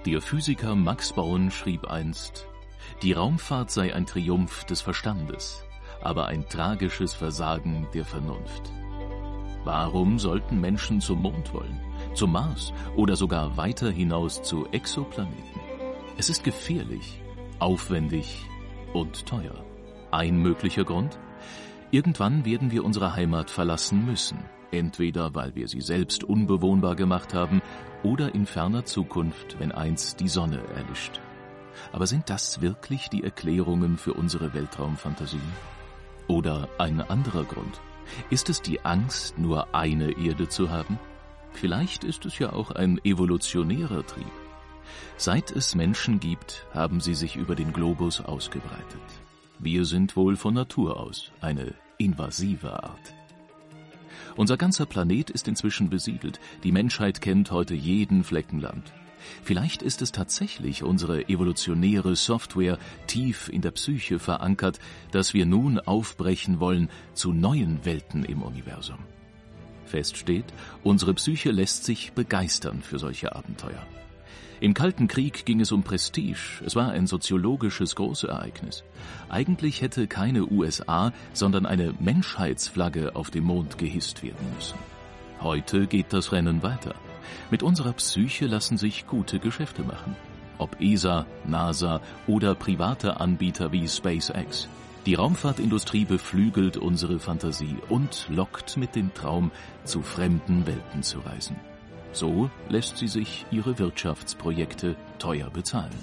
Der Physiker Max Born schrieb einst: Die Raumfahrt sei ein Triumph des Verstandes, aber ein tragisches Versagen der Vernunft. Warum sollten Menschen zum Mond wollen, zum Mars oder sogar weiter hinaus zu Exoplaneten? Es ist gefährlich, aufwendig und teuer. Ein möglicher Grund? Irgendwann werden wir unsere Heimat verlassen müssen, entweder weil wir sie selbst unbewohnbar gemacht haben oder in ferner Zukunft, wenn einst die Sonne erlischt. Aber sind das wirklich die Erklärungen für unsere Weltraumfantasien? Oder ein anderer Grund? Ist es die Angst, nur eine Erde zu haben? Vielleicht ist es ja auch ein evolutionärer Trieb. Seit es Menschen gibt, haben sie sich über den Globus ausgebreitet. Wir sind wohl von Natur aus eine invasive Art. Unser ganzer Planet ist inzwischen besiedelt. Die Menschheit kennt heute jeden Flecken Land. Vielleicht ist es tatsächlich unsere evolutionäre Software tief in der Psyche verankert, dass wir nun aufbrechen wollen zu neuen Welten im Universum. Fest steht, unsere Psyche lässt sich begeistern für solche Abenteuer. Im Kalten Krieg ging es um Prestige, es war ein soziologisches Großereignis. Eigentlich hätte keine USA, sondern eine Menschheitsflagge auf dem Mond gehisst werden müssen. Heute geht das Rennen weiter. Mit unserer Psyche lassen sich gute Geschäfte machen. Ob ESA, NASA oder private Anbieter wie SpaceX. Die Raumfahrtindustrie beflügelt unsere Fantasie und lockt mit dem Traum, zu fremden Welten zu reisen. So lässt sie sich ihre Wirtschaftsprojekte teuer bezahlen.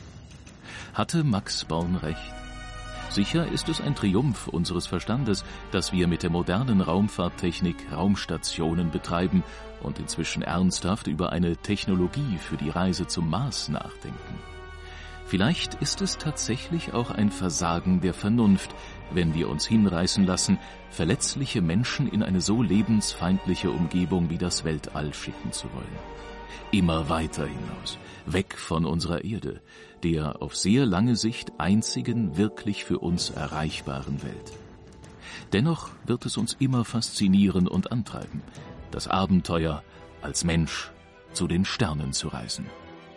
Hatte Max Born recht? Sicher ist es ein Triumph unseres Verstandes, dass wir mit der modernen Raumfahrttechnik Raumstationen betreiben und inzwischen ernsthaft über eine Technologie für die Reise zum Mars nachdenken. Vielleicht ist es tatsächlich auch ein Versagen der Vernunft, wenn wir uns hinreißen lassen, verletzliche Menschen in eine so lebensfeindliche Umgebung wie das Weltall schicken zu wollen. Immer weiter hinaus, weg von unserer Erde, der auf sehr lange Sicht einzigen wirklich für uns erreichbaren Welt. Dennoch wird es uns immer faszinieren und antreiben, das Abenteuer als Mensch zu den Sternen zu reisen.